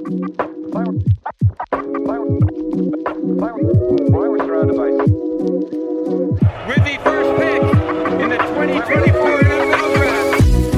With the first pick in the 2024 NFL Draft.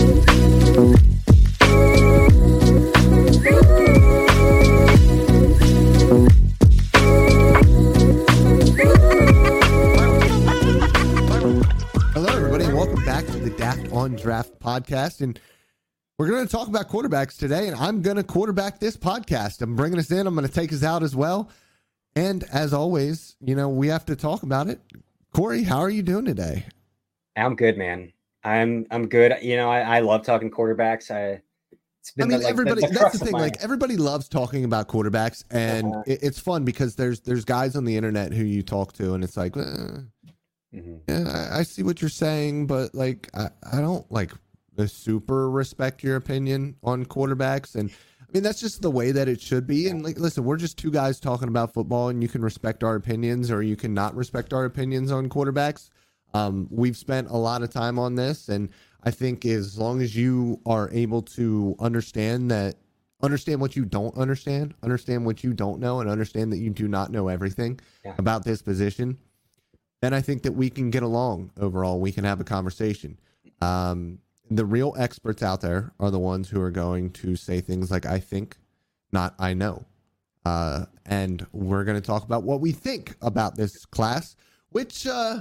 Hello, everybody, and welcome back to the Daft on Draft podcast. And we're going to talk about quarterbacks today, and I'm going to quarterback this podcast. I'm bringing us in. I'm going to take us out as well. And as always, we have to talk about it. Corey, how are you doing today? I'm good, man. I'm good. I love talking quarterbacks. Everybody. That's the thing. Like, everybody loves talking about quarterbacks, and it's fun because there's guys on the internet who you talk to, and it's like, yeah, I see what you're saying, but like, I don't like super respect your opinion on quarterbacks, and I mean that's just the way that it should be. And like, listen, we're just two guys talking about football, and you can respect our opinions, or you can not respect our opinions on quarterbacks. We've spent a lot of time on this, and I think as long as you are able to understand what you don't understand what you don't know, and understand that you do not know everything about this position, then I think that we can get along overall. We can have a conversation. The real experts out there are the ones who are going to say things like, I think, not I know. And we're going to talk about what we think about this class, which,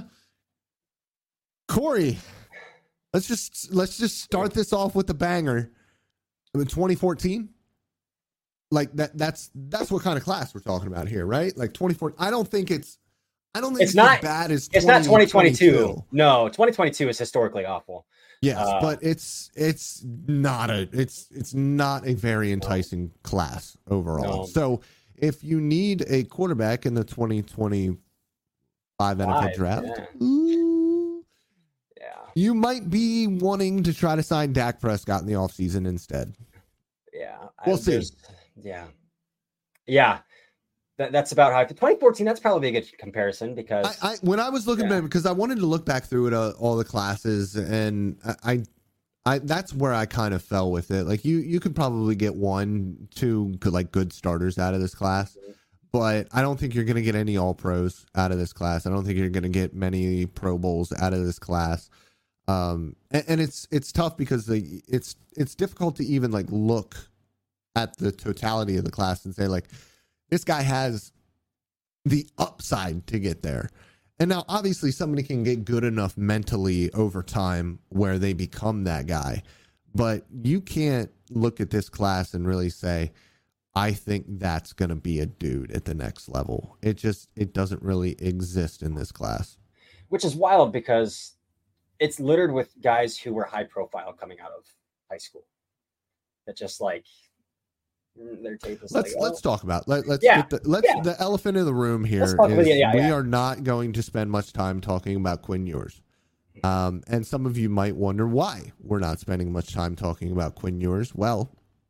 Corey, let's just start this off with a banger. In 2014, like that's what kind of class we're talking about here, right? Like 2014. I don't think it's not as bad as it's not 2022. No, 2022 is historically awful. Yes, but it's not a very enticing class overall. No. So if you need a quarterback in the 2025 NFL draft, you might be wanting to try to sign Dak Prescott in the offseason instead. Yeah. We'll see. Yeah. That's about how 2014. That's probably a good comparison because when I was looking back, because I wanted to look back through it, all the classes, and I that's where I kind of fell with it. Like you could probably get 1-2 good starters out of this class, but I don't think you're going to get any all pros out of this class. I don't think you're going to get many Pro Bowls out of this class. And it's tough because it's difficult to even like look at the totality of the class and say like, this guy has the upside to get there. And now, obviously, somebody can get good enough mentally over time where they become that guy. But you can't look at this class and really say, I think that's going to be a dude at the next level. It doesn't really exist in this class. Which is wild because it's littered with guys who were high profile coming out of high school. That just like... their tape is let's talk about the elephant in the room here is we are not going to spend much time talking about Quinn Ewers. And some of you might wonder why we're not spending much time talking about Quinn Ewers. Well,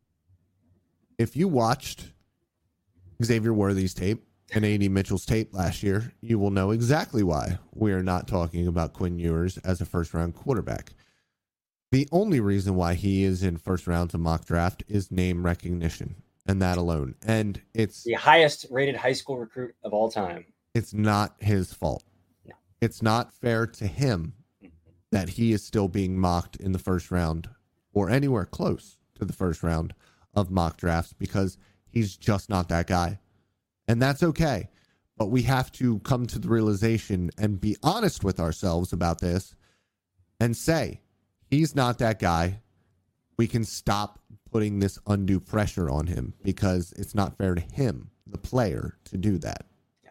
if you watched Xavier Worthy's tape and A.D. Mitchell's tape last year, you will know exactly why we are not talking about Quinn Ewers as a first-round quarterback. The only reason why he is in first rounds of mock draft is name recognition, and that alone. And it's the highest rated high school recruit of all time. It's not his fault. No. It's not fair to him that he is still being mocked in the first round or anywhere close to the first round of mock drafts because he's just not that guy. And that's okay. But we have to come to the realization and be honest with ourselves about this and say, he's not that guy. We can stop putting this undue pressure on him because it's not fair to him, the player, to do that. Yeah.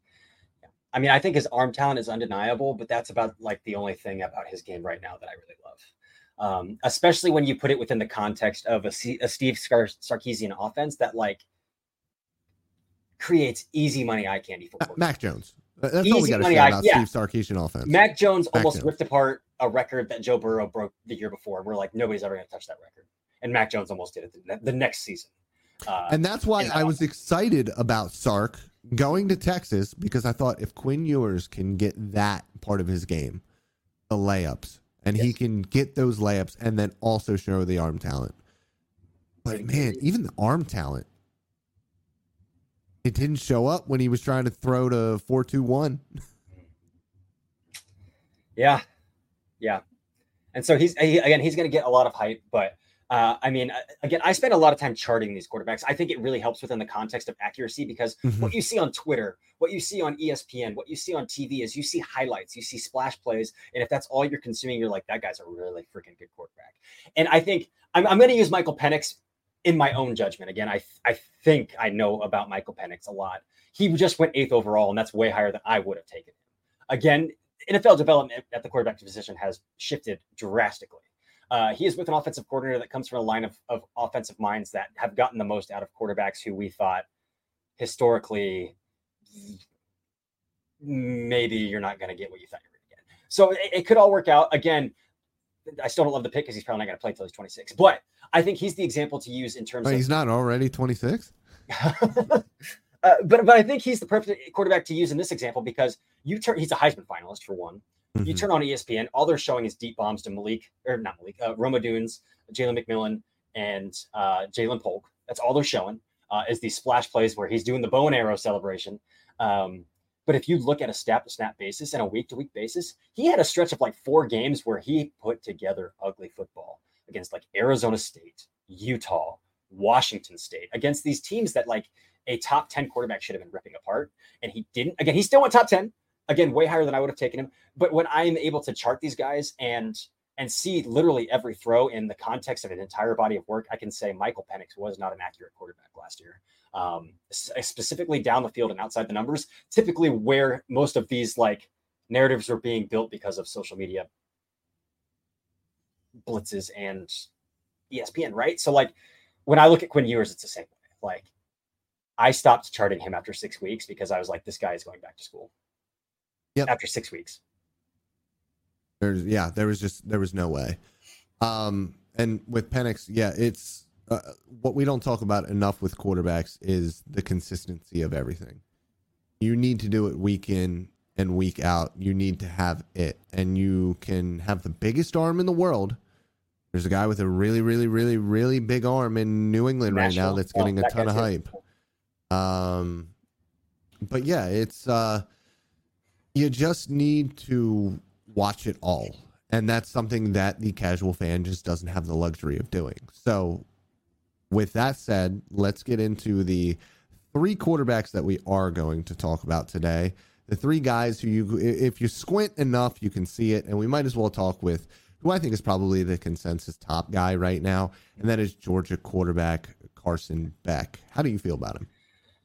I mean, I think his arm talent is undeniable, but that's about like the only thing about his game right now that I really love. Especially when you put it within the context of a Steve Sarkisian offense that like creates easy money eye candy for Mac Jones. That's all we got to say about Steve Sarkisian offense. Mac Jones almost ripped apart a record that Joe Burrow broke the year before. We're like, nobody's ever going to touch that record. And Mac Jones almost did it the next season. And that's why I was excited about Sark going to Texas, because I thought if Quinn Ewers can get that part of his game, the layups, and he can get those layups and then also show the arm talent. But man, even the arm talent It didn't show up when he was trying to throw to 4-2-1. Yeah. And so he's going to get a lot of hype, but I mean, again, I spend a lot of time charting these quarterbacks. I think it really helps within the context of accuracy because what you see on Twitter, what you see on ESPN, what you see on TV is you see highlights, you see splash plays. And if that's all you're consuming, you're like, that guy's a really freaking good quarterback. And I think I'm going to use Michael Penix in my own judgment. Again, I think I know about Michael Penix a lot. He just went 8th overall, and that's way higher than I would have taken him. Again, NFL development at the quarterback position has shifted drastically. He is with an offensive coordinator that comes from a line of offensive minds that have gotten the most out of quarterbacks who we thought historically maybe you're not going to get what you thought you were going to get. So it could all work out. Again, I still don't love the pick because he's probably not going to play until he's 26. But I think he's the example to use in terms of... He's not already 26? But I think he's the perfect quarterback to use in this example because he's a Heisman finalist for one. Mm-hmm. You turn on ESPN, all they're showing is deep bombs to Rome Odunze, Jalen McMillan, and Jalen Polk. That's all they're showing is these splash plays where he's doing the bow and arrow celebration. But if you look at a snap-to-snap basis and a week-to-week basis, he had a stretch of like 4 games where he put together ugly football against like Arizona State, Utah, Washington State, against these teams that like a top 10 quarterback should have been ripping apart. And he didn't. Again, he still went top 10. Again, way higher than I would have taken him. But when I'm able to chart these guys and see literally every throw in the context of an entire body of work, I can say Michael Penix was not an accurate quarterback last year. Specifically down the field and outside the numbers, typically where most of these like narratives are being built because of social media blitzes and ESPN, right? So like when I look at Quinn Ewers, it's the same way. Like I stopped charting him after 6 weeks because I was like, this guy is going back to school. Yep. After 6 weeks. There was no way. And with Penix, it's what we don't talk about enough with quarterbacks is the consistency of everything. You need to do it week in and week out. You need to have it, and you can have the biggest arm in the world. There's a guy with a really, really, really, really big arm in New England right now that's getting a ton of hype. But yeah, it's you just need to watch it all. And that's something that the casual fan just doesn't have the luxury of doing. So with that said, let's get into the 3 quarterbacks that we are going to talk about today. The 3 guys who if you squint enough, you can see it. And we might as well talk with who I think is probably the consensus top guy right now. And that is Georgia quarterback Carson Beck. How do you feel about him?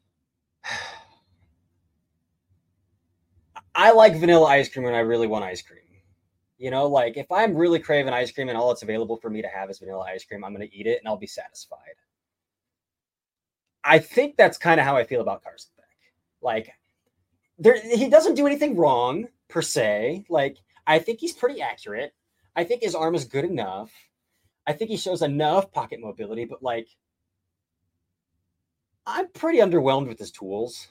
I like vanilla ice cream when I really want ice cream. You know, like if I'm really craving ice cream and all it's available for me to have is vanilla ice cream, I'm going to eat it and I'll be satisfied. I think that's kind of how I feel about Carson Beck. Like he doesn't do anything wrong per se. Like I think he's pretty accurate. I think his arm is good enough. I think he shows enough pocket mobility, but like I'm pretty underwhelmed with his tools.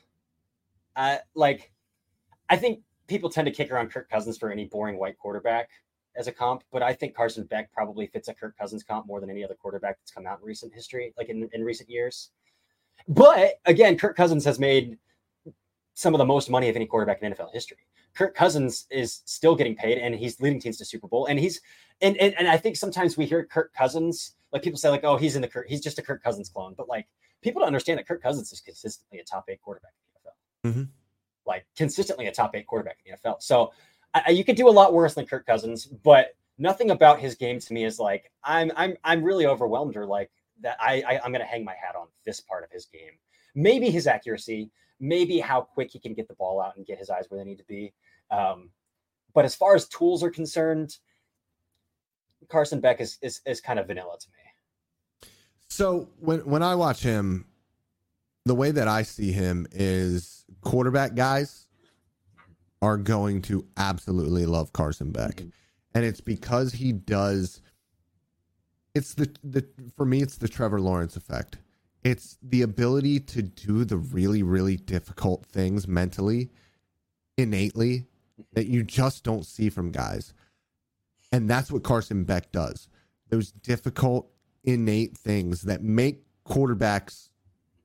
I think people tend to kick around Kirk Cousins for any boring white quarterback as a comp, but I think Carson Beck probably fits a Kirk Cousins comp more than any other quarterback that's come out in recent history, like in recent years. But again, Kirk Cousins has made some of the most money of any quarterback in NFL history. Kirk Cousins is still getting paid and he's leading teams to Super Bowl. And and I think sometimes we hear Kirk Cousins, like people say like, oh, he's just a Kirk Cousins clone. But like people don't understand that Kirk Cousins is consistently a top 8 quarterback in the NFL. Mm-hmm. Like consistently a top 8 quarterback in the NFL. So you could do a lot worse than Kirk Cousins, but nothing about his game to me is like, I'm really overwhelmed or like that. I'm going to hang my hat on this part of his game. Maybe his accuracy, maybe how quick he can get the ball out and get his eyes where they need to be. But as far as tools are concerned, Carson Beck is kind of vanilla to me. So when I watch him, the way that I see him is quarterback guys are going to absolutely love Carson Beck. Mm-hmm. And it's because he does. It's for me, it's the Trevor Lawrence effect. It's the ability to do the really, really difficult things mentally, innately, that you just don't see from guys. And that's what Carson Beck does. Those difficult, innate things that make quarterbacks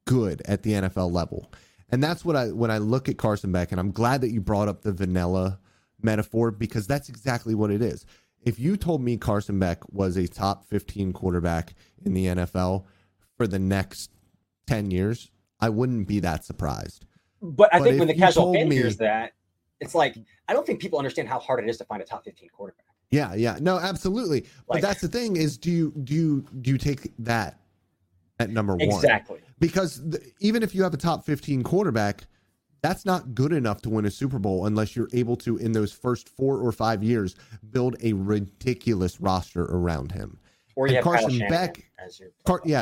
good at the NFL level. And that's what when I look at Carson Beck, and I'm glad that you brought up the vanilla metaphor, because that's exactly what it is. If you told me Carson Beck was a top 15 quarterback in the NFL for the next 10 years, I wouldn't be that surprised. But I think when the casual fan hears that, it's like, I don't think people understand how hard it is to find a top 15 quarterback. Yeah. No, absolutely. But that's the thing is, do you take that at number one? Exactly. Because even if you have a top 15 quarterback, that's not good enough to win a Super Bowl unless you're able to, in those first 4 or 5 years, build a ridiculous roster around him. Or you have Carson Beck as your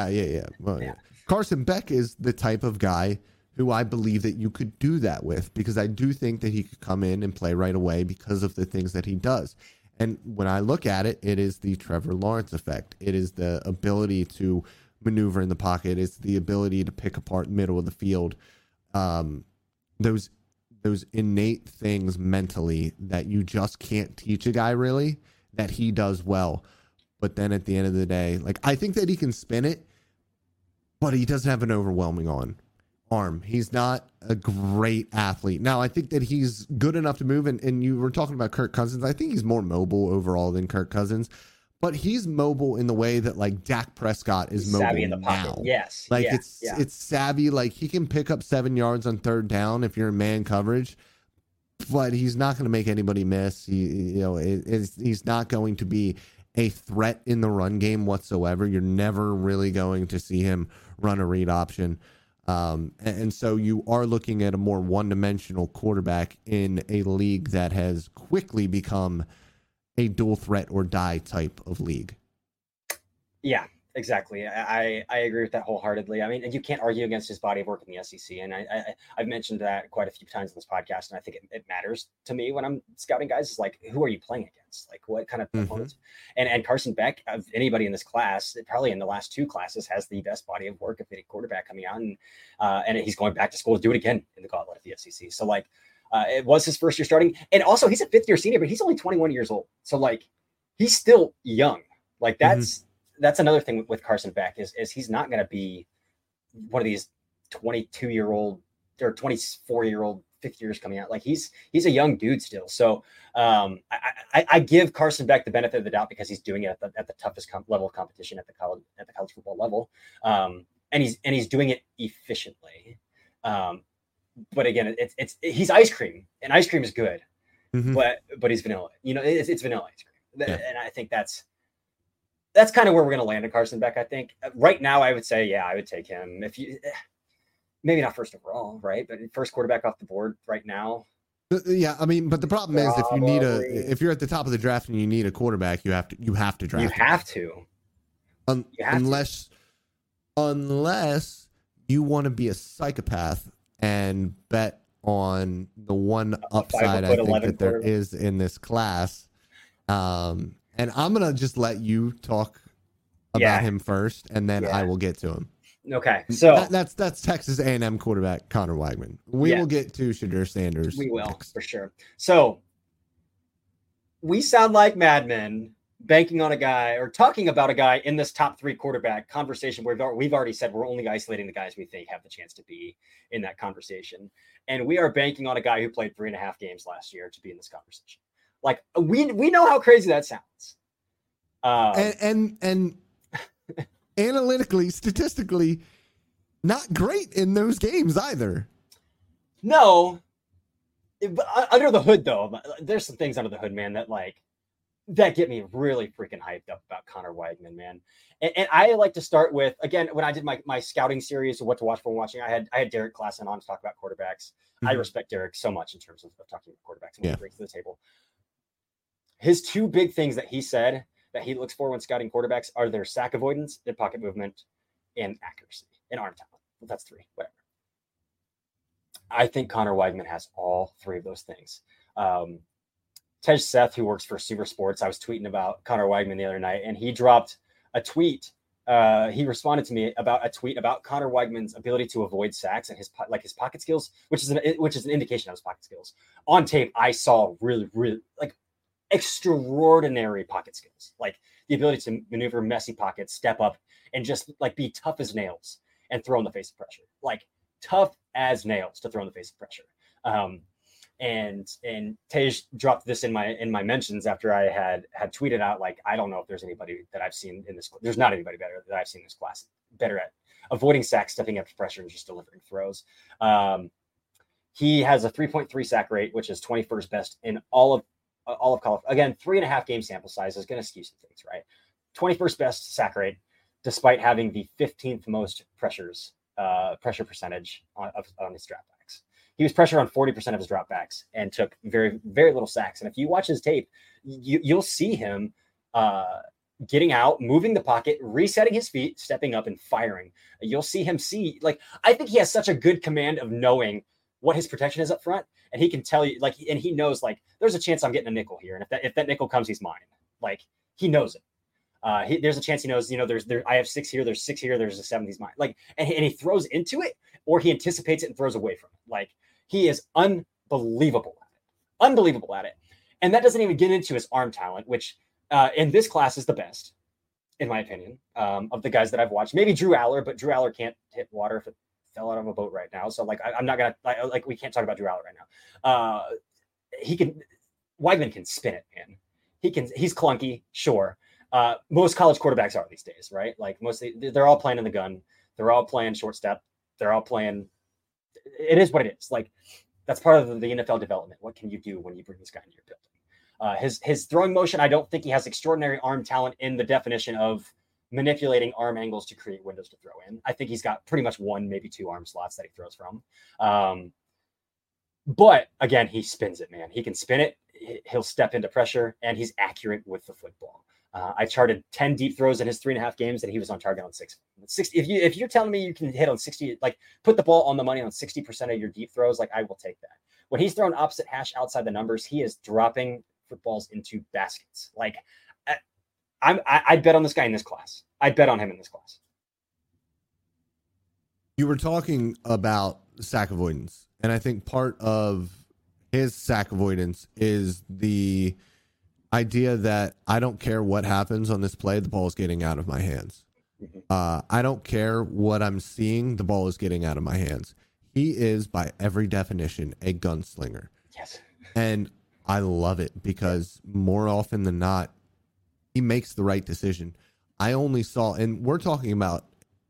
Carson Beck is the type of guy who I believe that you could do that with, because I do think that he could come in and play right away because of the things that he does. And when I look at it, it is the Trevor Lawrence effect. It is the ability to maneuver in the pocket. It's the ability to pick apart middle of the field. Those innate things mentally that you just can't teach a guy, really, that he does well. But then at the end of the day, like, I think that he can spin it, but he doesn't have an overwhelming arm. He's not a great athlete. Now, I think that he's good enough to move, and you were talking about Kirk Cousins. I think he's more mobile overall than Kirk Cousins, but he's mobile in the way that, like, Dak Prescott is mobile savvy in the pocket. Now. Yes. Like, it's savvy. Like, he can pick up 7 yards on third down if you're in man coverage, but he's not going to make anybody miss. He's not going to be a threat in the run game whatsoever. You're never really going to see him run a read option. And so you are looking at a more one-dimensional quarterback in a league that has quickly become a dual threat or die type of league. Yeah, exactly. I agree with that wholeheartedly. I mean, you can't argue against his body of work in the SEC. And I've mentioned that quite a few times in this podcast. And I think it matters to me when I'm scouting guys. Is like, who are you playing against? Like, what kind of opponents? And Carson Beck, of anybody in this class, probably in the last 2 classes, has the best body of work of any quarterback coming out. And he's going back to school to do it again in the gauntlet of the SEC. So, like, it was his first year starting. And also, he's a 5th-year senior, but he's only 21 years old. So, like, he's still young. Like, that's another thing with Carson Beck is he's not going to be one of these 22-year-old or 24-year-old 5th years coming out. Like, he's a young dude still. So I give Carson Beck the benefit of the doubt because he's doing it at the toughest level of competition at the college football level. And he's doing it efficiently. But again, he's ice cream, and ice cream is good, but he's vanilla. It's vanilla ice cream. Yeah. And I think that's kind of where we're going to land at Carson Beck. I think right now I would say, I would take him. If you, maybe not first overall, right? But first quarterback off the board right now. Yeah, I mean, but the problem is if you're at the top of the draft and you need a quarterback, you have to draft. You have to. Unless you want to be a psychopath and bet on the one upside I think that there is in this class. And I'm going to just let you talk about him first, and then I will get to him. Okay. So that's Texas A&M quarterback Connor Weigman. We will get to Shedeur Sanders. We will, for sure. So we sound like madmen banking on a guy or talking about a guy in this top 3 quarterback conversation where we've already said we're only isolating the guys we think have the chance to be in that conversation. And we are banking on a guy who played 3.5 games last year to be in this conversation. Like, we know how crazy that sounds. And analytically, statistically, not great in those games either. No. But under the hood, though, there's some things under the hood, man, that get me really freaking hyped up about Connor Weigman, man. And I like to start with, again, when I did my scouting series of what to watch for watching, I had Derek Klassen on to talk about quarterbacks. I respect Derek so much in terms of talking about quarterbacks and what he brings to the table. His 2 big things that he said that he looks for when scouting quarterbacks are their sack avoidance, their pocket movement, and accuracy, and arm talent. Well, that's 3, whatever. I think Connor Weigman has all 3 of those things. Tej Seth, who works for Super Sports, I was tweeting about Connor Weigman the other night, and he dropped a tweet. He responded to me about a tweet about Connor Weigman's ability to avoid sacks and his pocket skills, which is an indication of his pocket skills. On tape, I saw really, really extraordinary pocket skills, like the ability to maneuver messy pockets, step up, and just be tough as nails. and throw in the face of pressure. Like tough as nails to throw in the face of pressure. And Tej dropped this in my mentions after I had tweeted out, like, I don't know if there's anybody that I've seen in this. There's not anybody better that I've seen in this class better at avoiding sacks, stepping up to pressure, and just delivering throws. He has a 3.3 sack rate, which is 21st best in all of college. Again, 3.5 game sample size is going to skew some things, right? 21st best sack rate, despite having the 15th most pressure percentage on his dropbacks. He was pressured on 40% of his dropbacks and took very, very little sacks. And if you watch his tape, you'll see him getting out, moving the pocket, resetting his feet, stepping up, and firing. You'll see him I think he has such a good command of knowing what his protection is up front, and he can tell you, like, and he knows, like, there's a chance I'm getting a nickel here, and if that nickel comes, he's mine. Like, he knows it. There's a chance he knows, I have 6 here, there's 6 here, there's a 7, he's mine. Like, and he throws into it, or he anticipates it and throws away from it. Like, he is unbelievable at it. And that doesn't even get into his arm talent, which in this class is the best, in my opinion, of the guys that I've watched. Maybe Drew Aller, but Drew Aller can't hit water if it fell out of a boat right now. So, like, I'm not going to, we can't talk about Drew Aller right now. Weigman can spin it, man. He's clunky, sure. Most college quarterbacks are these days, right? Like, mostly they're all playing in the gun. They're all playing short step. They're all playing. It is what it is. Like, that's part of the NFL development. What can you do when you bring this guy into your building? His throwing motion, I don't think he has extraordinary arm talent in the definition of manipulating arm angles to create windows to throw in. I think he's got pretty much 1, maybe 2 arm slots that he throws from. But again, he spins it, man. He can spin it. He'll step into pressure, and he's accurate with the football. I charted 10 deep throws in his 3.5 games, and he was on target on 6. 60. If you're telling me you can hit on 60, like, put the ball on the money on 60% of your deep throws, like, I will take that. When he's throwing opposite hash outside the numbers, he is dropping footballs into baskets. Like, I'd bet on this guy in this class. I'd bet on him in this class. You were talking about sack avoidance, and I think part of his sack avoidance is the idea that I don't care what happens on this play, the ball is getting out of my hands. I don't care what I'm seeing, the ball is getting out of my hands. He is, by every definition, a gunslinger. Yes. And I love it because more often than not, he makes the right decision. I only saw, and we'll talk about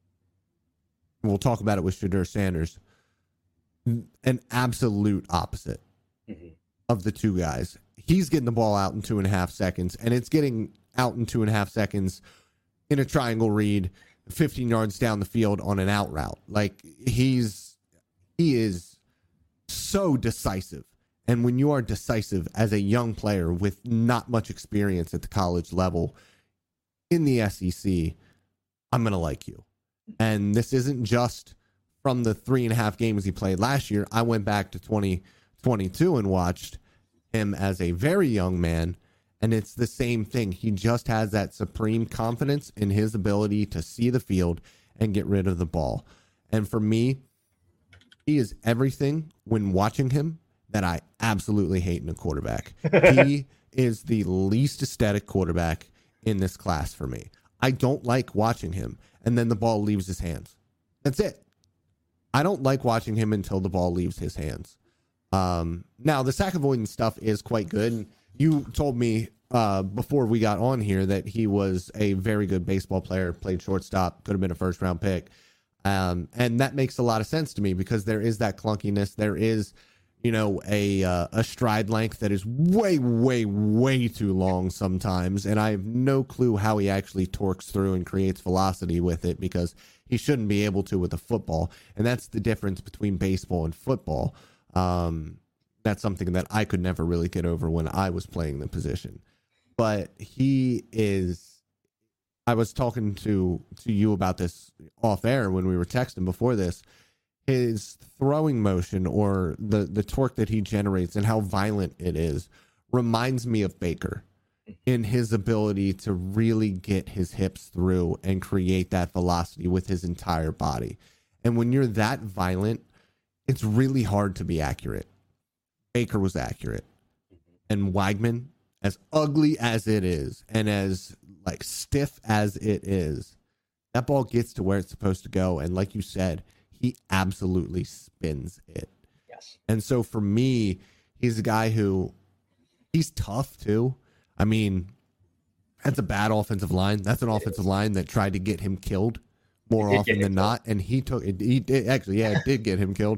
it with Shedeur Sanders, an absolute opposite of the two guys. He's getting the ball out in 2.5 seconds, and it's getting out in 2.5 seconds in a triangle read, 15 yards down the field on an out route. Like, he is so decisive. And when you are decisive as a young player with not much experience at the college level in the SEC, I'm going to like you. And this isn't just from the 3.5 games he played last year. I went back to 2022 and watched him as a very young man, and it's the same thing. He just has that supreme confidence in his ability to see the field and get rid of the ball. And for me, he is everything when watching him that I absolutely hate in a quarterback. He is the least aesthetic quarterback in this class for me. I don't like watching him, and then the ball leaves his hands. That's it. I don't like watching him until the ball leaves his hands. Now, the sack avoidance stuff is quite good. And you told me before we got on here that he was a very good baseball player, played shortstop, could have been a first-round pick. And that makes a lot of sense to me because there is that clunkiness. There is, a stride length that is way, way, way too long sometimes. And I have no clue how he actually torques through and creates velocity with it because he shouldn't be able to with a football. And that's the difference between baseball and football. That's something that I could never really get over when I was playing the position. But I was talking to you about this off air when we were texting before this. His throwing motion or the torque that he generates and how violent it is reminds me of Baker in his ability to really get his hips through and create that velocity with his entire body. And when you're that violent, it's really hard to be accurate. Baker was accurate. And Weigman, as ugly as it is and as stiff as it is, that ball gets to where it's supposed to go. And like you said, he absolutely spins it. Yes. And so for me, he's a guy who he's tough too. I mean, that's a bad offensive line. That's an offensive line that tried to get him killed more often than not. And he took it. He did actually, yeah, it did get him killed.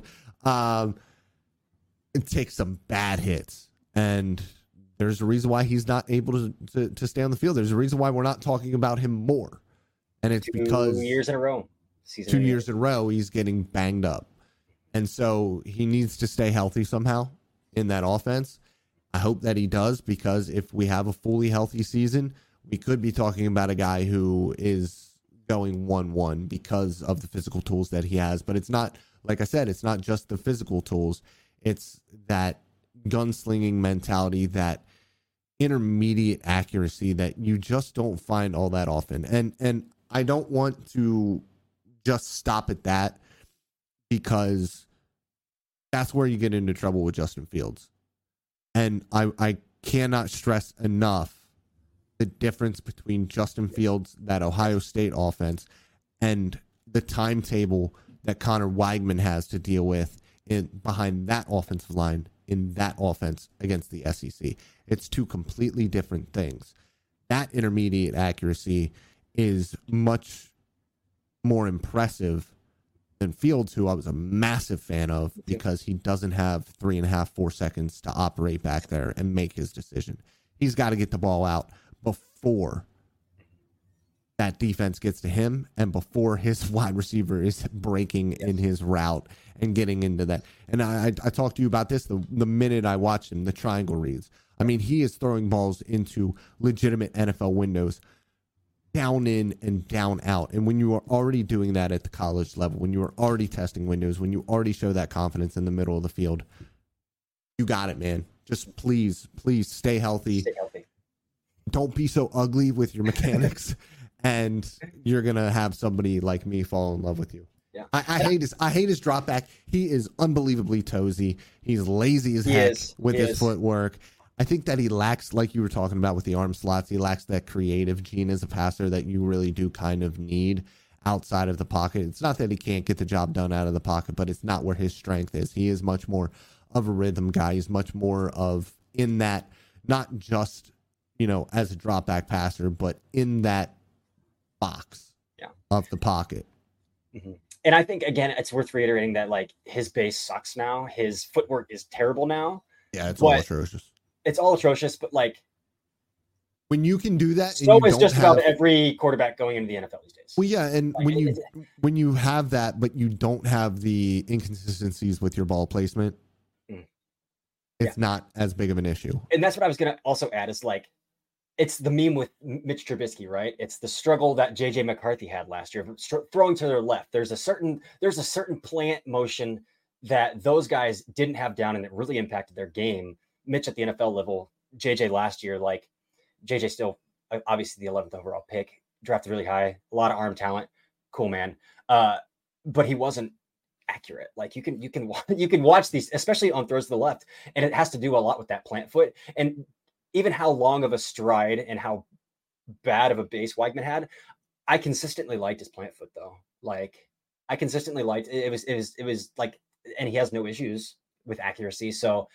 It takes some bad hits. And there's a reason why he's not able to stay on the field. There's a reason why we're not talking about him more. And it's because 2 years in a row. 2 years in a row, he's getting banged up. And so he needs to stay healthy somehow in that offense. I hope that he does, because if we have a fully healthy season, we could be talking about a guy who is going 1-1 because of the physical tools that he has. But it's not, like I said, it's not just the physical tools. It's that gunslinging mentality, that intermediate accuracy that you just don't find all that often. And I don't want to just stop at that, because that's where you get into trouble with Justin Fields. And I cannot stress enough the difference between Justin Fields, that Ohio State offense, and the timetable that Connor Weigman has to deal with behind that offensive line in that offense against the SEC. It's two completely different things. That intermediate accuracy is much more impressive than Fields, who I was a massive fan of, because he doesn't have 3.5, 4 seconds to operate back there and make his decision. He's got to get the ball out before that defense gets to him and before his wide receiver is breaking in his route and getting into that. And I talked to you about this the minute I watched him, the triangle reads. I mean, he is throwing balls into legitimate NFL windows, down in and down out. And when you are already doing that at the college level, when you are already testing windows, when you already show that confidence in the middle of the field, you got it, man. Just please stay healthy. Stay healthy. Don't be so ugly with your mechanics, and you're gonna have somebody like me fall in love with you. Yeah. I hate his drop back. He is unbelievably toesy. He's lazy as heck with his footwork. I think that he lacks, like you were talking about with the arm slots, he lacks that creative gene as a passer that you really do kind of need outside of the pocket. It's not that he can't get the job done out of the pocket, but it's not where his strength is. He is much more of a rhythm guy. He's much more of in that, not just, as a drop back passer, but in that box of the pocket. Mm-hmm. And I think, again, it's worth reiterating that, like, his base sucks now. His footwork is terrible now. Yeah, it's all atrocious. It's all atrocious, but, like, when you can do that, so is just about every quarterback going into the NFL these days. Well, yeah, and like, when you have that, but you don't have the inconsistencies with your ball placement, it's not as big of an issue. And that's what I was going to also add is, like, it's the meme with Mitch Trubisky, right? It's the struggle that JJ McCarthy had last year, throwing to their left. There's a certain plant motion that those guys didn't have down, and it really impacted their game. Mitch at the NFL level, JJ last year, like, JJ still obviously the 11th overall pick, drafted really high, a lot of arm talent, cool man. But he wasn't accurate. Like, you can watch these, especially on throws to the left, and it has to do a lot with that plant foot. And even how long of a stride and how bad of a base Weigman had, I consistently liked his plant foot though. Like, I consistently liked it. It was like, and he has no issues with accuracy. So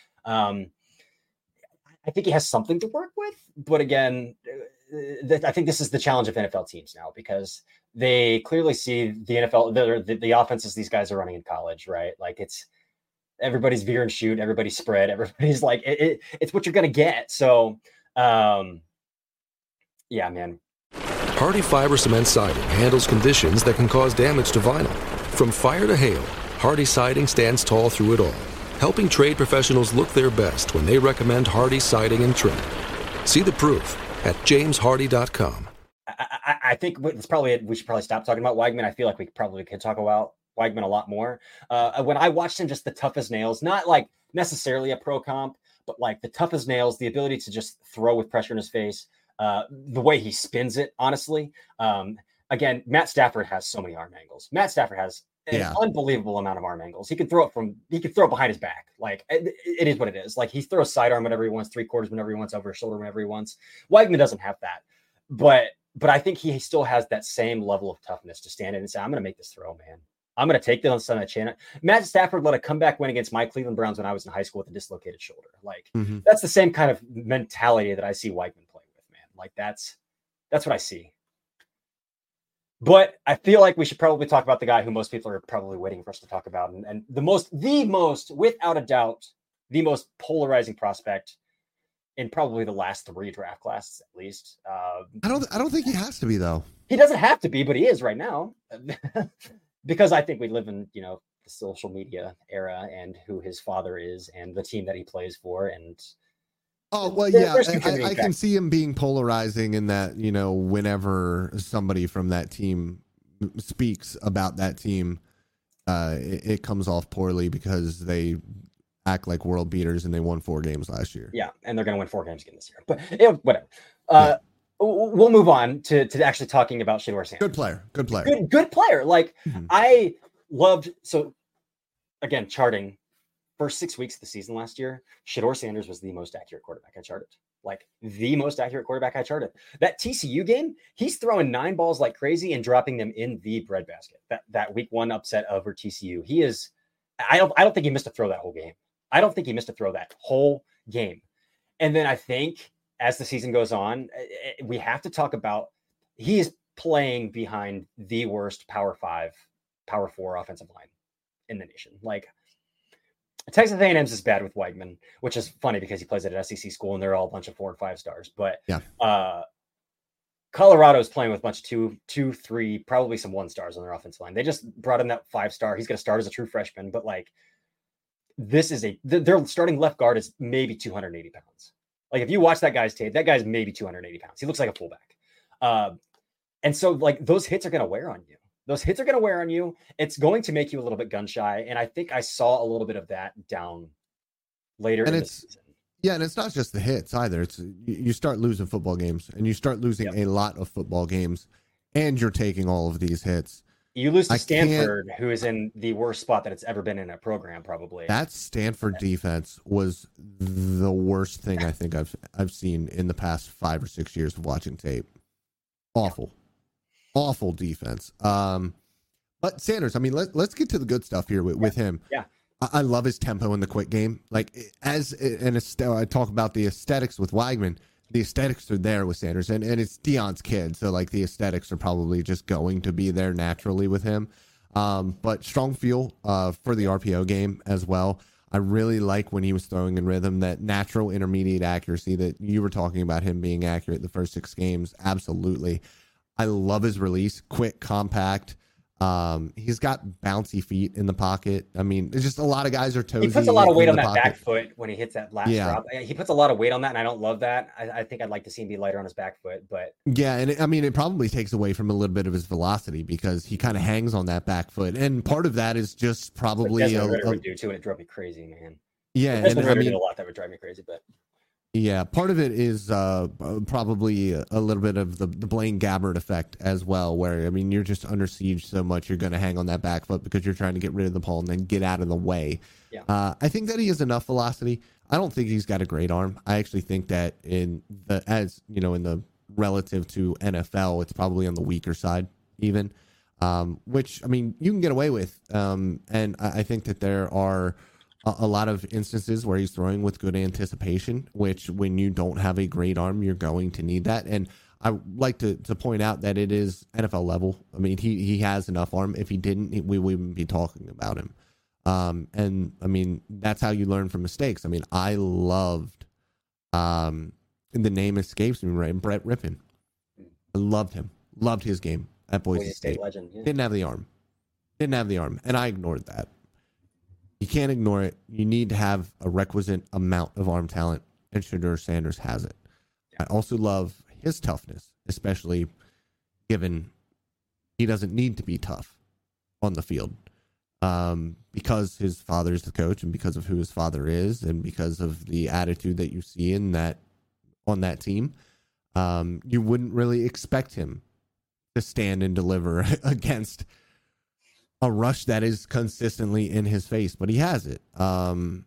I think he has something to work with. But again, I think this is the challenge of NFL teams now, because they clearly see the NFL, the offenses these guys are running in college, right? Like, it's everybody's veer and shoot, everybody's spread, everybody's like, it's what you're going to get. So, yeah, man. Hardie Fiber Cement Siding handles conditions that can cause damage to vinyl. From fire to hail, Hardie Siding stands tall through it all, helping trade professionals look their best when they recommend Hardie Siding and Trim. See the proof at jameshardie.com. I think it's probably we should probably stop talking about Weigman. I feel like we probably could talk about Weigman a lot more. When I watched him, just the tough as nails, not like necessarily a pro comp, but like the tough as nails, the ability to just throw with pressure in his face, the way he spins it, honestly. Again, Matt Stafford has so many arm angles. Matt Stafford has an unbelievable amount of arm angles. He can throw it behind his back. Like, it is what it is. Like, he throws sidearm whenever he wants, 3/4 whenever he wants, over his shoulder whenever he wants. Weigman doesn't have that. But But I think he still has that same level of toughness to stand in and say, I'm going to make this throw, man. I'm going to take this on a chin. Matt Stafford let a comeback win against my Cleveland Browns when I was in high school with a dislocated shoulder. Like, that's the same kind of mentality that I see Weigman playing with, man. Like, that's what I see. But I feel like we should probably talk about the guy who most people are probably waiting for us to talk about. And the most, without a doubt, the most polarizing prospect in probably the last 3 draft classes, at least. I don't think he has to be, though. He doesn't have to be, but he is right now. Because I think we live in, the social media era and who his father is and the team that he plays for. And I can see him being polarizing in that, whenever somebody from that team speaks about that team, it comes off poorly because they act like world beaters and they won 4 games last year. Yeah, and they're going to win 4 games again this year. But whatever. We'll move on to actually talking about Shedeur Sanders. Good player. Good player. Like, I loved, so again, charting, first 6 weeks of the season last year, Shedeur Sanders was the most accurate quarterback I charted. Like, the most accurate quarterback I charted. That TCU game, he's throwing 9 balls like crazy and dropping them in the breadbasket. That week 1 upset over TCU. He is, I don't think he missed a throw that whole game. And then I think as the season goes on, we have to talk about, he is playing behind the worst Power 5, Power 4 offensive line in the nation. Like, Texas A&M's is bad with Weigman, which is funny because he plays at an SEC school and they're all a bunch of 4 and 5 stars. But Colorado's playing with a bunch of 2, 3, probably some 1 stars on their offensive line. They just brought in that 5-star. He's going to start as a true freshman, but like, their starting left guard is maybe 280 pounds. Like, if you watch that guy's tape, that guy's maybe 280 pounds. He looks like a fullback. And so, like, those hits are going to wear on you. It's going to make you a little bit gun shy. And I think I saw a little bit of that down later in the season. Yeah, and it's not just the hits either. It's you start losing football games, and you start losing a lot of football games, and you're taking all of these hits. You lose to Stanford, who is in the worst spot that it's ever been in a program, probably. That Stanford defense was the worst thing I think I've seen in the past 5 or 6 years of watching tape. Awful defense. But Sanders, I mean, let's get to the good stuff here with him. Yeah. I love his tempo in the quick game. Like, I talk about the aesthetics with Weigman. The aesthetics are there with Sanders, and it's Deion's kid, so like the aesthetics are probably just going to be there naturally with him. But strong feel for the RPO game as well. I really like when he was throwing in rhythm, that natural intermediate accuracy that you were talking about him being accurate the first 6 games. Absolutely. I love his release, quick, compact. He's got bouncy feet in the pocket. I mean, there's just a lot of guys are toesy. He puts a lot of weight on that back foot when he hits that last drop. He puts a lot of weight on that, and I don't love that. I think I'd like to see him be lighter on his back foot, but yeah, and it probably takes away from a little bit of his velocity because he kind of hangs on that back foot, and part of that is just probably Desmond Ridder would do too, and it drove me crazy, man. Yeah, Desmond Ridder did a lot that would drive me crazy, but. Yeah, part of it is probably a little bit of the Blaine Gabbert effect as well, where, I mean, you're just under siege so much, you're going to hang on that back foot because you're trying to get rid of the ball and then get out of the way. Yeah. I think that he has enough velocity. I don't think he's got a great arm. I actually think that in the relative to NFL, it's probably on the weaker side even, which, I mean, you can get away with. And I think that there are a lot of instances where he's throwing with good anticipation, which when you don't have a great arm, you're going to need that. And I like to point out that it is NFL level. I mean, he has enough arm. If he didn't, we wouldn't be talking about him. And I mean, that's how you learn from mistakes. I mean, I loved, the name escapes me, right? Brett Rippon. I loved him. Loved his game at Boise State. Legend. Yeah. Didn't have the arm. And I ignored that. You can't ignore it. You need to have a requisite amount of arm talent, and Shedeur Sanders has it. I also love his toughness, especially given he doesn't need to be tough on the field because his father is the coach and because of who his father is and because of the attitude that you see on that team. You wouldn't really expect him to stand and deliver against a rush that is consistently in his face, but he has it.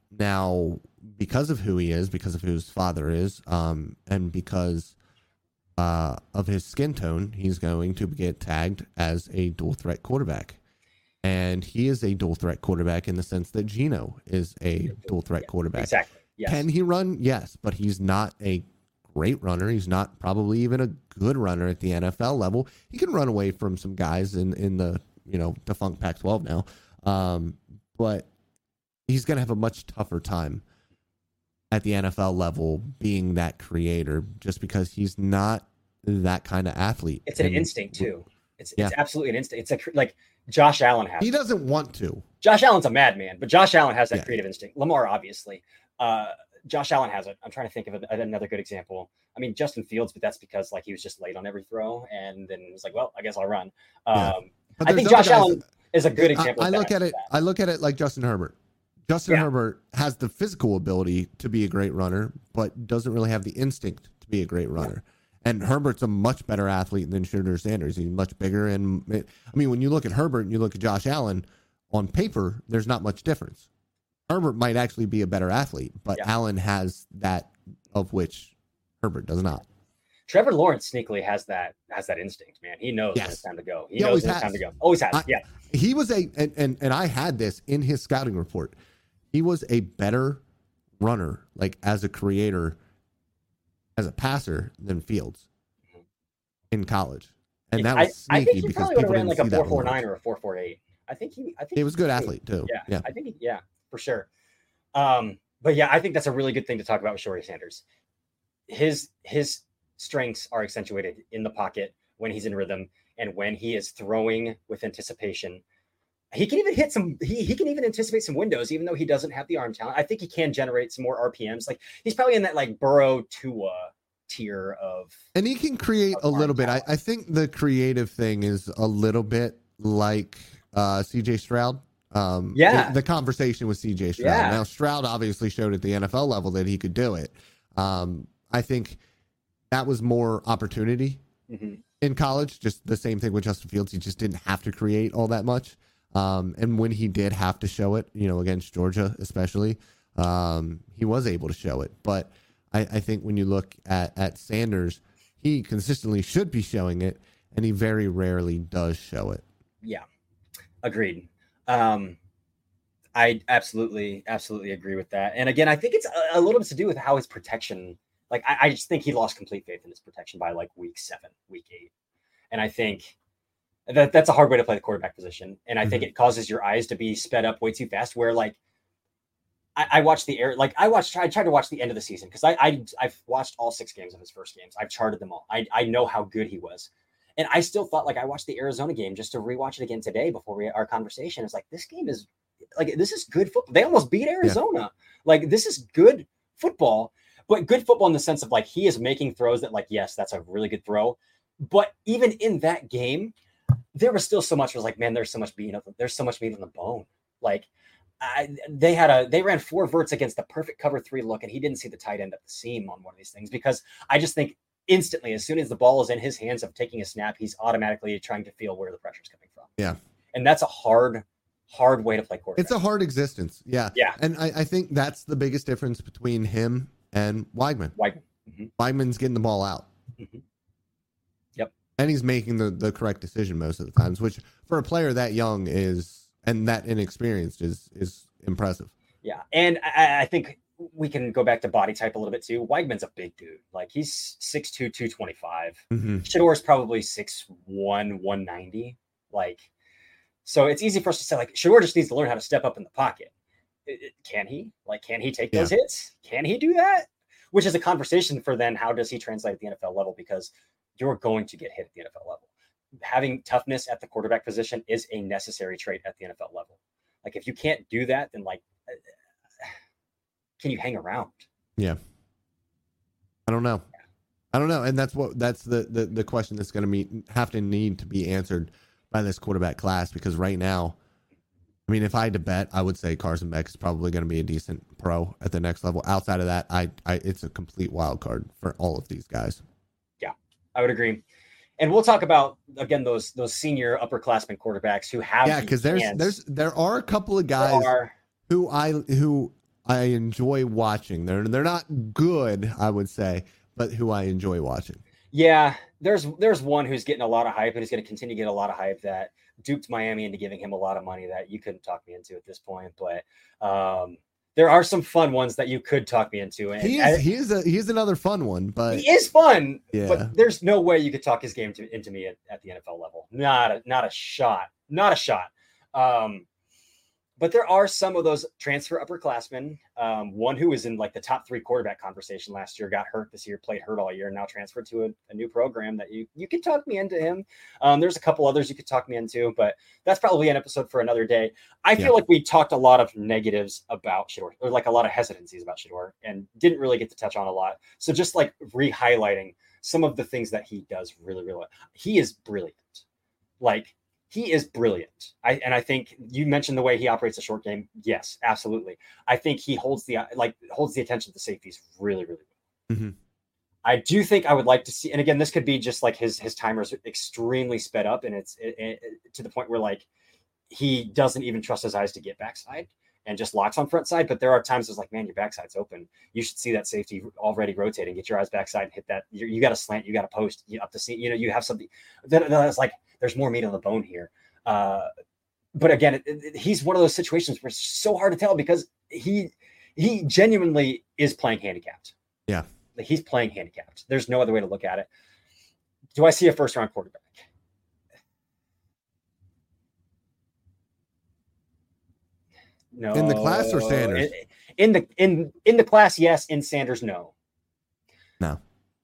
Now, because of who he is, because of who his father is, and because of his skin tone, he's going to get tagged as a dual threat quarterback. And he is a dual threat quarterback in the sense that Geno is a dual threat quarterback. Exactly. Yes. Can he run? Yes, but he's not a great runner. He's not probably even a good runner at the NFL level. He can run away from some guys in the defunct Pac-12 now, but he's going to have a much tougher time at the NFL level being that creator, just because he's not that kind of athlete. It's an instinct too. It's absolutely an instinct. It's like Josh Allen has. He doesn't want to. Josh Allen's a madman, but Josh Allen has that creative instinct. Lamar, obviously. Josh Allen has it. I'm trying to think of another good example. I mean, Justin Fields, but that's because like he was just late on every throw, and then it was like, well, I guess I'll run. I think Josh Allen is a good example. I look at it like Justin Herbert. Justin Herbert has the physical ability to be a great runner, but doesn't really have the instinct to be a great runner. And Herbert's a much better athlete than Shedeur Sanders. He's much bigger. And I mean, when you look at Herbert and you look at Josh Allen, on paper, there's not much difference. Herbert might actually be a better athlete, but Allen has that of which Herbert does not. Trevor Lawrence sneakily has that instinct, man. He knows when it's time to go. He knows when it's time to go. Always has. He was and I had this in his scouting report. He was a better runner, like as a creator, as a passer, than Fields in college. And that was sneaky because people didn't see that. I think he probably would have ran like a 4.49 or a 4.48. I think he was a good athlete too. Yeah. I think for sure. But yeah, I think that's a really good thing to talk about with Shedeur Sanders. His strengths are accentuated in the pocket when he's in rhythm and when he is throwing with anticipation. He can even hit he can even anticipate some windows, even though he doesn't have the arm talent. I think he can generate some more RPMs. Like he's probably in that like Burrow Tua tier of, and he can create a little bit. I think the creative thing is a little bit like CJ Stroud. The conversation with CJ Stroud. Yeah. Now Stroud obviously showed at the NFL level that he could do it. I think that was more opportunity in college. Just the same thing with Justin Fields. He just didn't have to create all that much. And when he did have to show it, against Georgia especially, he was able to show it. But I think when you look at Sanders, he consistently should be showing it, and he very rarely does show it. Yeah, agreed. I absolutely agree with that. And again, I think it's a little bit to do with how his protection, like I just think he lost complete faith in his protection by like week 7, week 8. And I think that's a hard way to play the quarterback position. And I think it causes your eyes to be sped up way too fast, where like I watched the air, like I tried to watch the end of the season because I've watched all 6 games of his first games. I've charted them all. I know how good he was. And I still thought, like, I watched the Arizona game just to rewatch it again today before our conversation. It's like, this game is like, this is good football. They almost beat Arizona. Yeah. Like, this is good football, but good football in the sense of like, he is making throws that like, yes, that's a really good throw. But even in that game, there was still so much. It was like, man, there's so much meat on the bone. Like they ran 4 verts against the perfect cover 3 look, and he didn't see the tight end at the seam on one of these things, because I just think instantly, as soon as the ball is in his hands of taking a snap, he's automatically trying to feel where the pressure is coming from. Yeah. And that's a hard way to play quarterback. It's a hard existence. Yeah. Yeah. And I think that's the biggest difference between him and Weigman. Weigman's getting the ball out. Yep. And he's making the correct decision most of the times, which for a player that young and that inexperienced is impressive. Yeah. And I think we can go back to body type a little bit too. Weigman's a big dude. Like he's 6'2", 225. Shedeur's probably 6'1", 190. Like, so it's easy for us to say like Shedeur just needs to learn how to step up in the pocket. Can he? Like, can he take those hits? Can he do that? Which is a conversation for then how does he translate at the NFL level? Because you're going to get hit at the NFL level. Having toughness at the quarterback position is a necessary trait at the NFL level. Like if you can't do that, then like, can you hang around? Yeah. I don't know. And that's the question that's going to need to be answered by this quarterback class, because right now, I mean, if I had to bet, I would say Carson Beck is probably going to be a decent pro at the next level. Outside of that, it's a complete wild card for all of these guys. Yeah, I would agree. And we'll talk about, again, those senior upperclassmen quarterbacks who have because there are a couple of guys who I enjoy watching. They're not good, I would say, but who I enjoy watching. Yeah, there's one who's getting a lot of hype and is going to continue to get a lot of hype that duped Miami into giving him a lot of money that you couldn't talk me into at this point. But there are some fun ones that you could talk me into. And he is another fun one, but he is fun. Yeah. But there's no way you could talk his game into me at the NFL level. Not a shot. Not a shot. But there are some of those transfer upperclassmen. One who was in like the top 3 quarterback conversation last year, got hurt this year, played hurt all year, now transferred to a new program that you could talk me into him. There's a couple others you could talk me into, but that's probably an episode for another day. I feel like we talked a lot of negatives about Shedeur, or like a lot of hesitancies about Shedeur, and didn't really get to touch on a lot. So just like re-highlighting some of the things that he does really, really well. He is brilliant. Like, he is brilliant. I think you mentioned the way he operates the short game. Yes, absolutely. I think he holds the attention of the safeties really, really well. Mm-hmm. I do think I would like to see, and again, this could be just like his timers extremely sped up, and it's to the point where like he doesn't even trust his eyes to get backside and just locks on front side. But there are times it's like, man, your backside's open. You should see that safety already rotating. Get your eyes backside and hit that. You got to slant. You got to post. You up the seam. You have something that's like, there's more meat on the bone here. But again, he's one of those situations where it's so hard to tell because he genuinely is playing handicapped. Yeah. He's playing handicapped. There's no other way to look at it. Do I see a first round quarterback? No. In the class or Sanders? In the class, yes. In Sanders, no. No.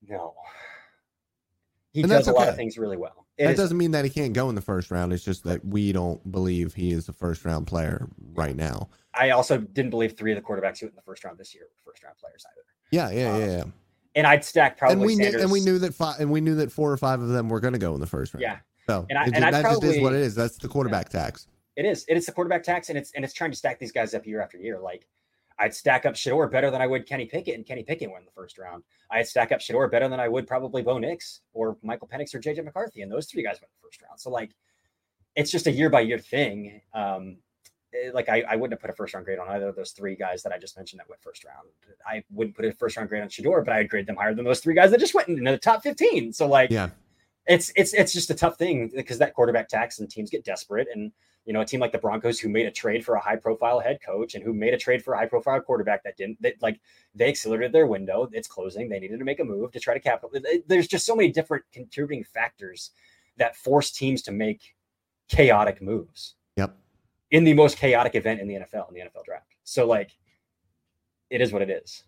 He does a lot of things really well. That doesn't mean that he can't go in the first round. It's just that we don't believe he is a first round player right now. I also didn't believe 3 of the quarterbacks who went in the first round this year were first round players either. Yeah. And I'd stack probably Sanders. And we knew that 4 or 5 of them were going to go in the first round. Yeah. So that just is what it is. That's the quarterback tax. It is. It is the quarterback tax, and it's trying to stack these guys up year after year. Like, I'd stack up Shedeur better than I would Kenny Pickett, and Kenny Pickett went in the first round. I'd stack up Shedeur better than I would probably Bo Nix or Michael Penix or JJ McCarthy, and those 3 guys went in the first round. So, like, it's just a year-by-year thing. I wouldn't have put a first-round grade on either of those 3 guys that I just mentioned that went first round. I wouldn't put a first-round grade on Shedeur, but I'd grade them higher than those 3 guys that just went into the top 15. So, like, yeah. It's just a tough thing because that quarterback tax and teams get desperate. And, you know, a team like the Broncos who made a trade for a high profile head coach and who made a trade for a high profile quarterback they accelerated their window. It's closing. They needed to make a move to try to capitalize. There's just so many different contributing factors that force teams to make chaotic moves. Yep. In the most chaotic event in the NFL draft. So, like, it is what it is.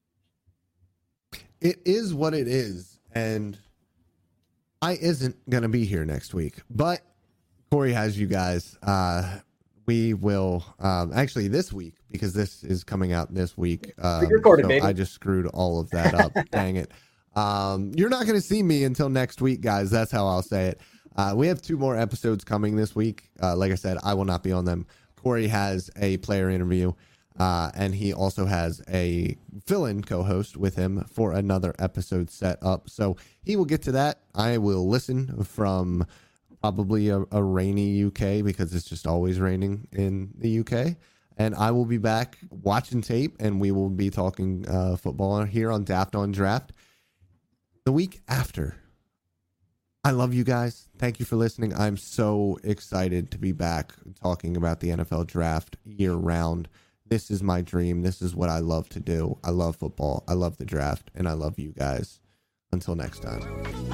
It is what it is. And I isn't going to be here next week, but Corey has you guys. We will actually this week, because this is coming out this week. Recorded, baby. I just screwed all of that up. Dang it. You're not going to see me until next week, guys. That's how I'll say it. We have 2 more episodes coming this week. Like I said, I will not be on them. Corey has a player interview, and he also has a fill-in co-host with him for another episode set up. So he will get to that. I will listen from probably a rainy UK because it's just always raining in the UK. And I will be back watching tape, and we will be talking football here on Daft on Draft the week after. I love you guys. Thank you for listening. I'm so excited to be back talking about the NFL draft year round. This is my dream. This is what I love to do. I love football. I love the draft, and I love you guys. Until next time.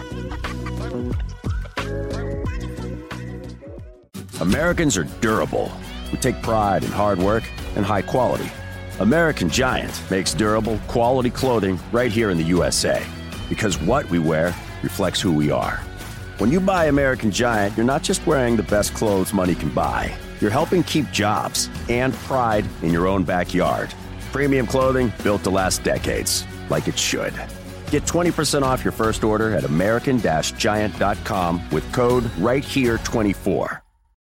Americans are durable. We take pride in hard work and high quality. American Giant makes durable, quality clothing right here in the USA. Because what we wear reflects who we are. When you buy American Giant, you're not just wearing the best clothes money can buy. You're helping keep jobs and pride in your own backyard. Premium clothing built to last decades, like it should. Get 20% off your first order at American-Giant.com with code RightHere24.